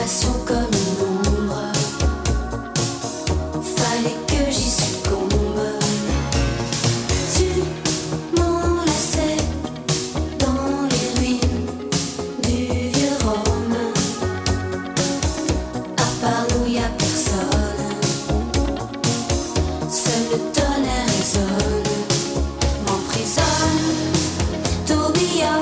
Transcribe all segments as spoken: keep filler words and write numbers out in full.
passion comme une ombre. Fallait que j'y succombe. Tu m'enlaçais dans les ruines du vieux Rome. À part nous y a personne. Seul le tonnerre résonne, m'emprisonne, tourbillonne.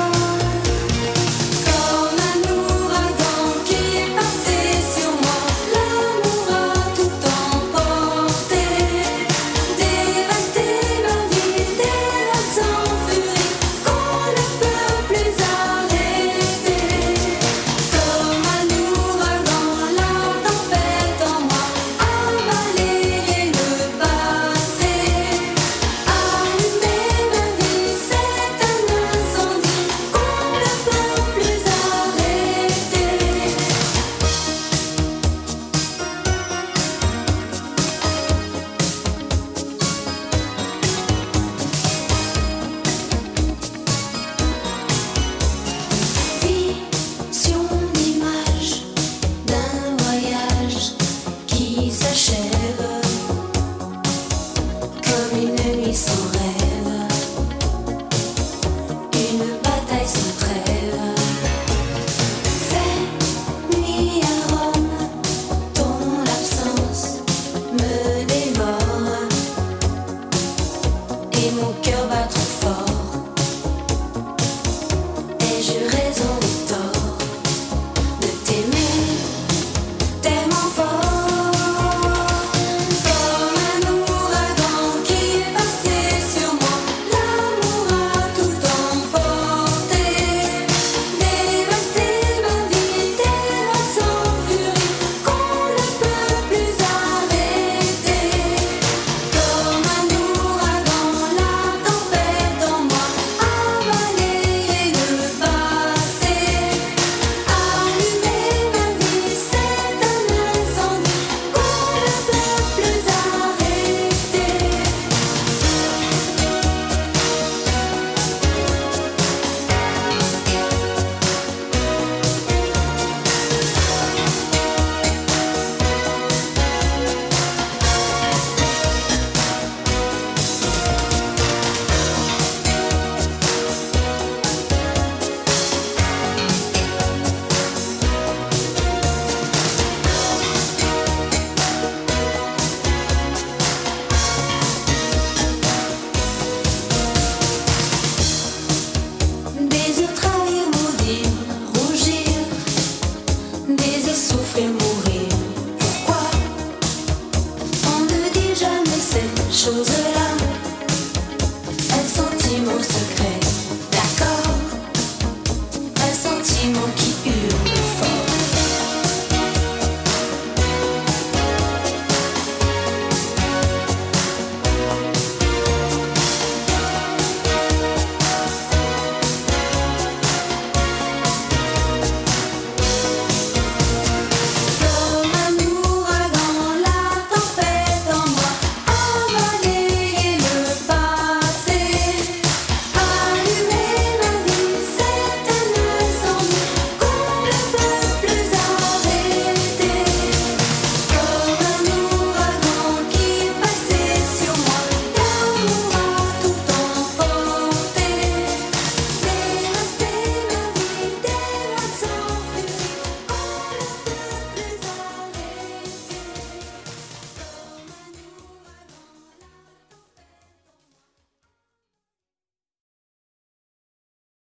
Comme une nuit sans rêve, une bataille sans trêve. Fait nuit à Rome, ton absence me dévore. Et mon cœur bat trop fort. Ai-je raison ou tort de t'aimer tellement fort? Désir trahir, maudire, rougir, désir souffrir, mourir.